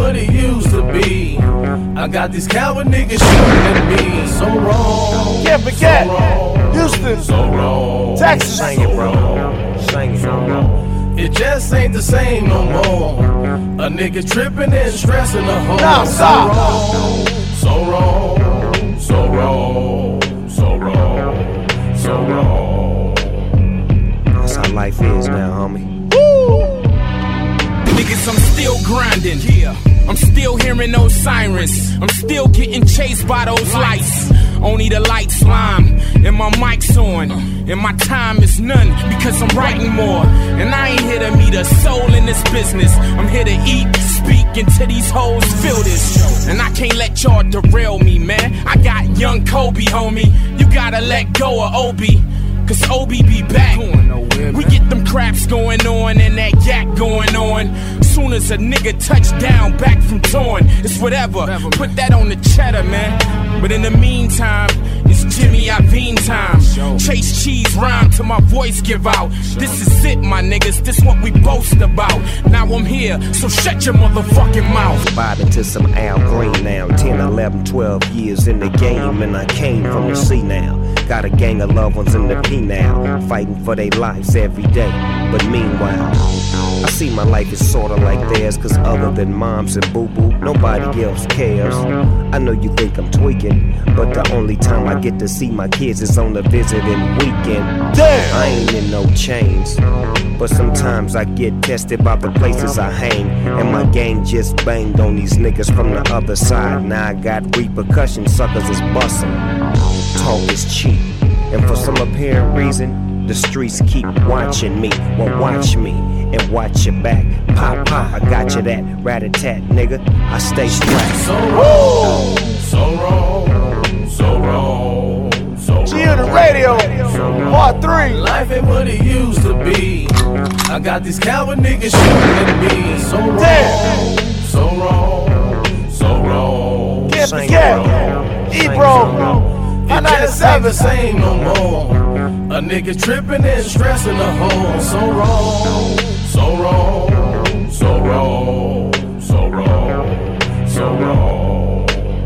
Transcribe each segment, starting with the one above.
what it used to be. I got these coward niggas shooting at me. So wrong. Can't forget. So wrong. Houston. So wrong. Texas. Sing it, bro. Sing it. So wrong. It just ain't the same no more. A nigga tripping and stressing the whole. Now stop. So wrong. So wrong. So wrong. So wrong. That's how life is now, homie. Niggas, I'm still grinding. Yeah. I'm still hearing those sirens. I'm still getting chased by those lights. Only the lights lime, and my mic's on. And my time is none, because I'm writing more. And I ain't here to meet a soul in this business. I'm here to eat, speak, until these hoes feel this. And I can't let y'all derail me, man. I got young Kobe, homie. You gotta let go of Obi, cause Obi be back. We get them craps going on and that yak going on. Soon as a nigga touch down back from torn, it's whatever. Put that on the cheddar, man. But in the meantime, it's Jimmy Iovine time. Chase cheese rhyme till my voice give out. This is it, my niggas. This what we boast about. Now I'm here, so shut your motherfucking mouth. Vibing to some Al Green now. 10, 11, 12 years in the game, and I came from the sea now. Got a gang of loved ones in the P now, fighting for their lives every day. But meanwhile, I see my life is sorta like theirs, cause other than moms and boo-boo, nobody else cares. I know you think I'm tweaking, but the only time I get to see my kids is on the visiting weekend. Damn. I ain't in no chains, but sometimes I get tested by the places I hang. And my gang just banged on these niggas from the other side. Now I got repercussions, suckers is bustin'. Talk is cheap, and for some apparent reason, the streets keep watching me. Well, watch me and watch your back. Pop, pop, I got you that rat-a-tat, nigga. I stay strapped. So wrong. So wrong. So wrong. So wrong. G on the radio. Part 3. Life ain't what it used to be. I got these coward niggas shooting at me. So wrong. Damn. So wrong. So wrong. Can't Sing forget. it, Ebro. It just ain't the same no more. A nigga tripping and stressing the whole. So wrong. So wrong. So wrong. So wrong. So wrong.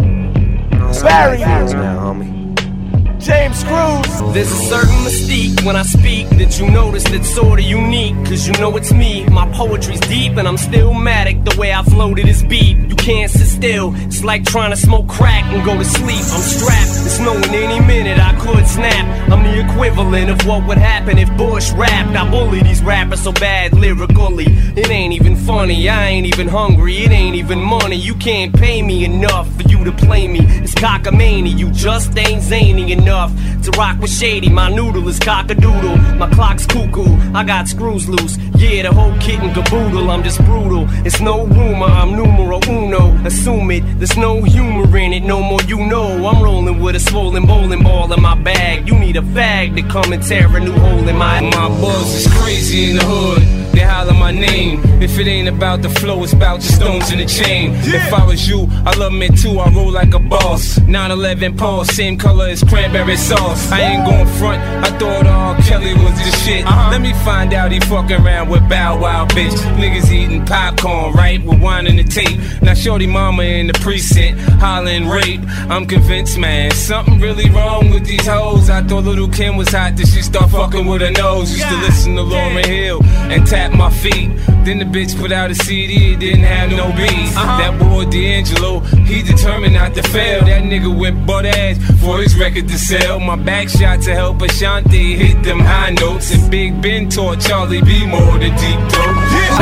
Barry. Is now, homie. James Cruz. There's a certain mystique when I speak that you notice that's sorta unique, cause you know it's me. My poetry's deep and I'm still matic. The way I flow to this beat, you can't sit still. It's like trying to smoke crack and go to sleep. I'm strapped, it's knowing any minute I could snap. I'm the equivalent of what would happen if Bush rapped. I bully these rappers so bad lyrically, it ain't even funny. I ain't even hungry, it ain't even money. You can't pay me enough for you to play me. It's cockamamie, you just ain't zany enough to rock with Shady. My noodle is cockadoodle, my clock's cuckoo, I got screws loose. Yeah, the whole kit and caboodle, I'm just brutal. It's no rumor, I'm numero uno. Assume it, there's no humor in it, no more you know. I'm rolling with a swollen bowling ball in my bag. You need a fag to come and tear a new hole in my boys is crazy in the hood. They holler my name. If it ain't about the flow, it's about the stones in the chain. If I was you, I love me too, I roll like a boss. 911 Paul, same color as cranberry sauce. I ain't going front, I thought all Kelly was the shit. Let me find out he fucking around with Bow Wow, bitch. Niggas eating popcorn, right, with wine in the tape. Now shorty mama in the precinct, hollering rape. I'm convinced, man, something really wrong with these hoes. I thought Little Kim was hot, then she start fucking with her nose. Used to listen to Lauryn Hill and tap my feet. Then the bitch put out a CD, it didn't have no beats. That boy D'Angelo, he determined not to fail. That nigga went butt ass for his record to sell. My back shot to help Ashanti hit them high notes. And Big Ben taught Charlie B more the deep dope.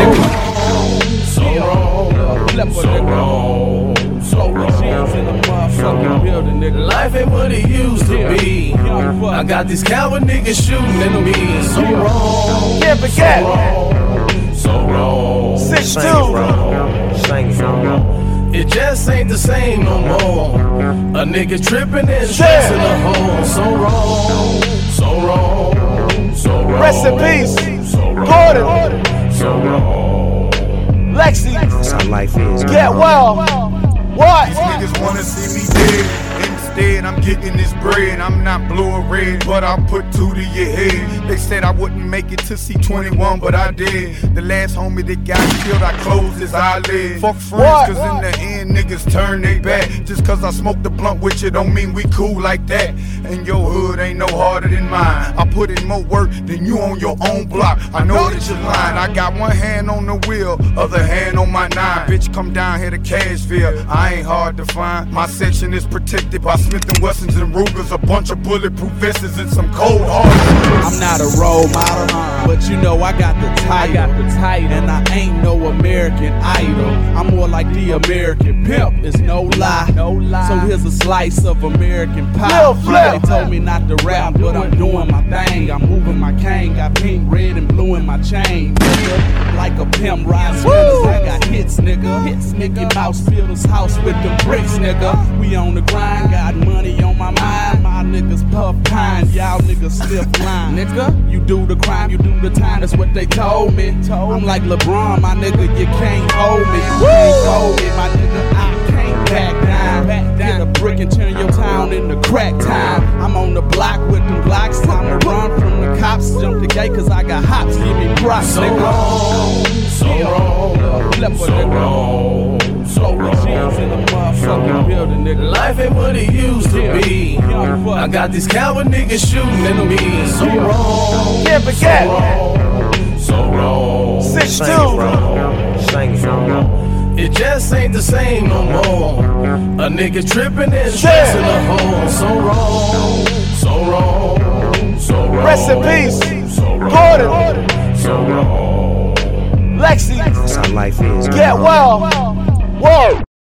So wrong. So wrong. So wrong. Life ain't what it used to be. I got these coward niggas shooting at me. So wrong. Can't forget. So wrong. 6'2". Sing it. It just ain't the same no more. A nigga tripping and stressing the whole. So wrong. So wrong. So wrong. Rest in peace. So wrong. Gordon. So wrong. Lexi. That's how life is. Get well. What? These niggas wanna see me dead. Instead, I'm getting this bread. I'm not blue or red, but I'll put 2 to your head. They said I wouldn't make it to C21, but I did. The last homie that got killed, I closed his eyelid. Fuck friends, cause in the end, niggas turn they back. Just cause I smoked the blunt with you don't mean we cool like that. And your hood ain't no harder than mine. I put in more work than you on your own block. I know that you're lying. I got one hand on the wheel, other hand on my 9. Bitch, come down here to Cashville. I ain't hard to find. My section is protected by Smith & Wessons and Rugers, a bunch of bulletproof vests and some cold hard. I'm not a role model, but you know I got the title. And I ain't no American Idol. I'm more like the American pimp. It's no lie. So here's a slice of American pie. They told me not to rap, but I'm doing my thing. I'm moving my cane, got pink, red, and blue in my chain. Nigga, like a pimp ride spinners, I got hits, nigga. Mickey Mouse built his house with them bricks, nigga. We on the grind, got money on my mind. My niggas puff pine, y'all niggas stiff line. Nigga, you do the crime, you do the time, that's what they told me. I'm like LeBron, my nigga, you can't hold me. You can't hold me, my nigga, I can't back down. Get a brick and turn your town into crack time. I'm on the block with them blocks, time to run from the cops. Jump the gate cause I got hops, give me props, So nigga. wrong, so wrong, so wrong, so wrong. In the motherfucking building, nigga. Life ain't what it used to be. I got these coward niggas shooting at me. So wrong, Can't forget. so wrong, 6'2". Sing it wrong. It just ain't the same no more. A nigga tripping and stressing the home. So wrong, so wrong, so wrong. Rest in peace. So wrong, Gordon. so wrong. Lexi. That's how life is. Get well. Whoa.